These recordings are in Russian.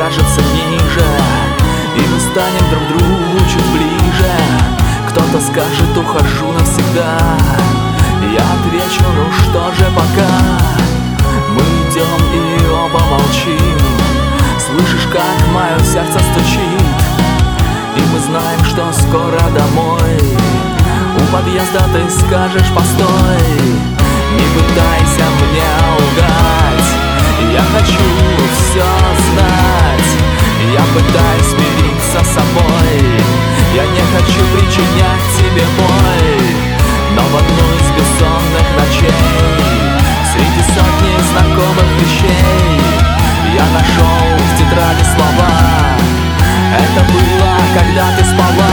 окажется ниже, и мы станем друг другу чуть ближе. Кто-то скажет: ухожу навсегда. Я отвечу: ну что же, пока. Мы идем и оба молчим. Слышишь, как мое сердце стучит, и мы знаем, что скоро домой. У подъезда ты скажешь: постой, не пытайся мне лгать. Я хочу все знать. Я пытаюсь мириться с собой. Я не хочу причинять тебе боль. Но в одну из бессонных ночей, среди сотни знакомых вещей, я нашел в тетради слова. Это было, когда ты спала.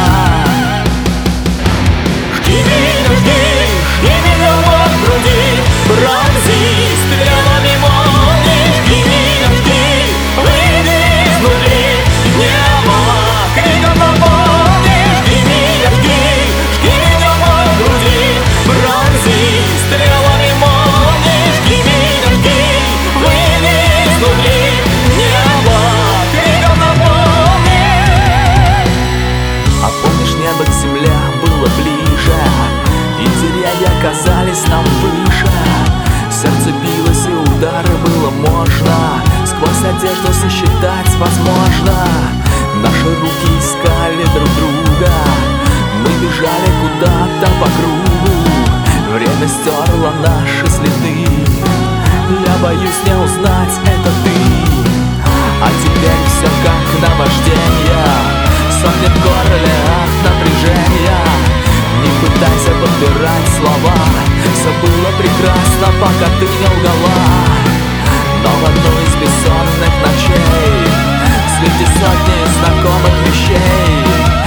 Жди меня, жди меня в груди, пронзи стрелами молний. Жди меня, жди, выйди изнутри, небо криком наполни. Жди меня в груди, пронзи стрелами молний. Жди меня, выйди изнутри, небо криком наполни. А помнишь, небо к земле было ближе, и деревья казались нам выше. Сердце билось, и удары было можно сквозь одежду сосчитать возможно. Наши руки искали друг друга, мы бежали куда-то по кругу. Время стерло наши следы, я боюсь не узнать, это ты. А теперь все как наваждение, сохнет в горле от напряжения. Не пытайся подбирать слова, все было прекрасно, пока ты не лгала. Но в одну из бессонных ночей, среди сотни знакомых вещей,